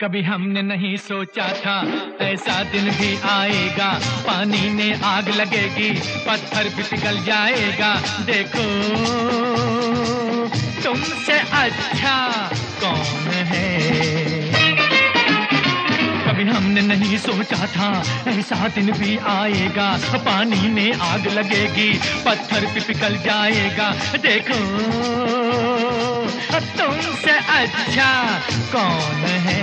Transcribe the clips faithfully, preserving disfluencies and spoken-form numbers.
कभी हमने नहीं सोचा था ऐसा दिन भी आएगा, पानी में आग लगेगी, पत्थर भी पिघल जाएगा। देखो तुमसे अच्छा कौन है। कभी हमने नहीं सोचा था ऐसा दिन भी आएगा, पानी में आग लगेगी, पत्थर भी पिघल जाएगा। देखो तुमसे अच्छा कौन है।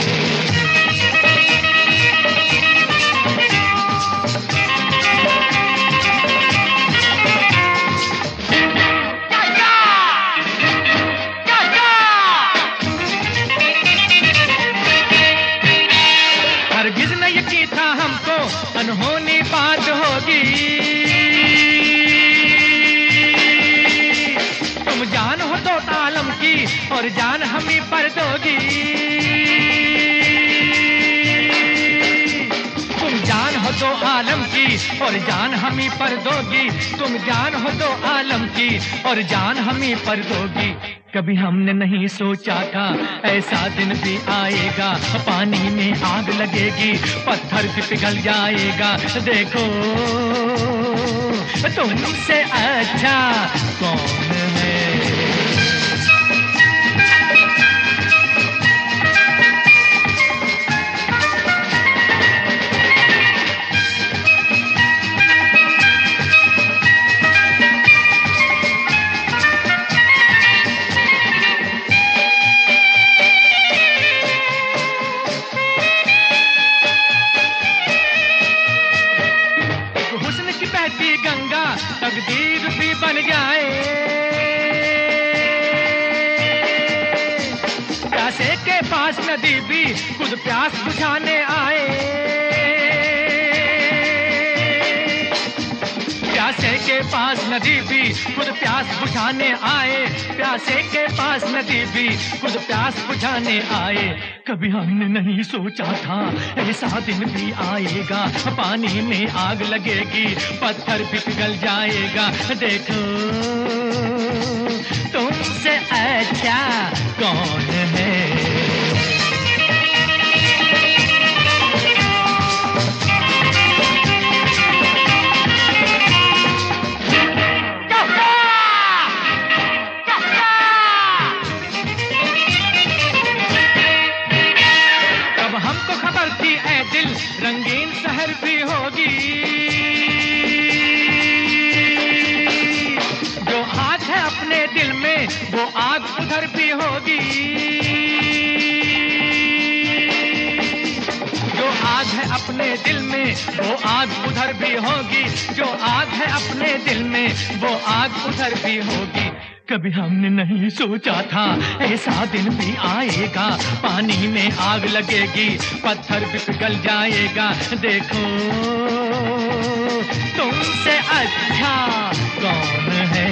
हरगिज़ न यकीन था हमको अनहोनी बात होगी। तुम जान हो तो आलम की और जान हमें पर दोगी। तुम जान हो तो आलम की और जान हमें पर दोगी। तुम जान हो तो आलम की और जान हमें पर दोगी। कभी हमने नहीं सोचा था ऐसा दिन भी आएगा, पानी में आग लगेगी, पत्थर भी पिघल जाएगा। देखो तुमसे अच्छा कौन है। बहती गंगा तकदीर भी बन जाए, प्यासे के पास नदी भी खुद प्यास बुझाने आए। प्यासे के पास नदी भी खुद प्यास बुझाने आए। प्यासे के पास नदी भी खुद प्यास बुझाने आए। कभी हमने नहीं सोचा था ऐसा दिन भी आएगा, पानी में आग लगेगी, पत्थर भी पिघल जाएगा। देखो तुमसे अच्छा कौन है। रंगीन शहर भी होगी, जो आग है अपने दिल में वो आग उधर भी होगी। जो आग है अपने दिल में वो आग उधर भी होगी। जो आग है अपने दिल में वो आग उधर भी होगी। कभी हमने नहीं सोचा था ऐसा दिन भी आएगा, पानी में आग लगेगी, पत्थर भी पिघल जाएगा। देखो तुमसे अच्छा कौन है।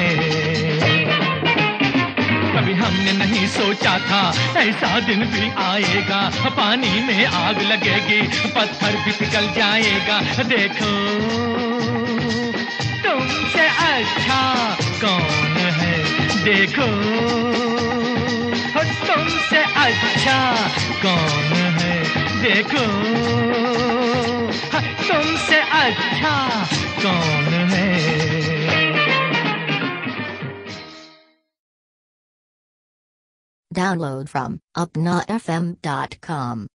कभी हमने नहीं सोचा था ऐसा दिन भी आएगा, पानी में आग लगेगी, पत्थर भी पिघल जाएगा। देखो तुमसे अच्छा कौन है। देखो तुमसे अच्छा कौन है। देखो तुमसे अच्छा कौन है। Download from upna f m dot com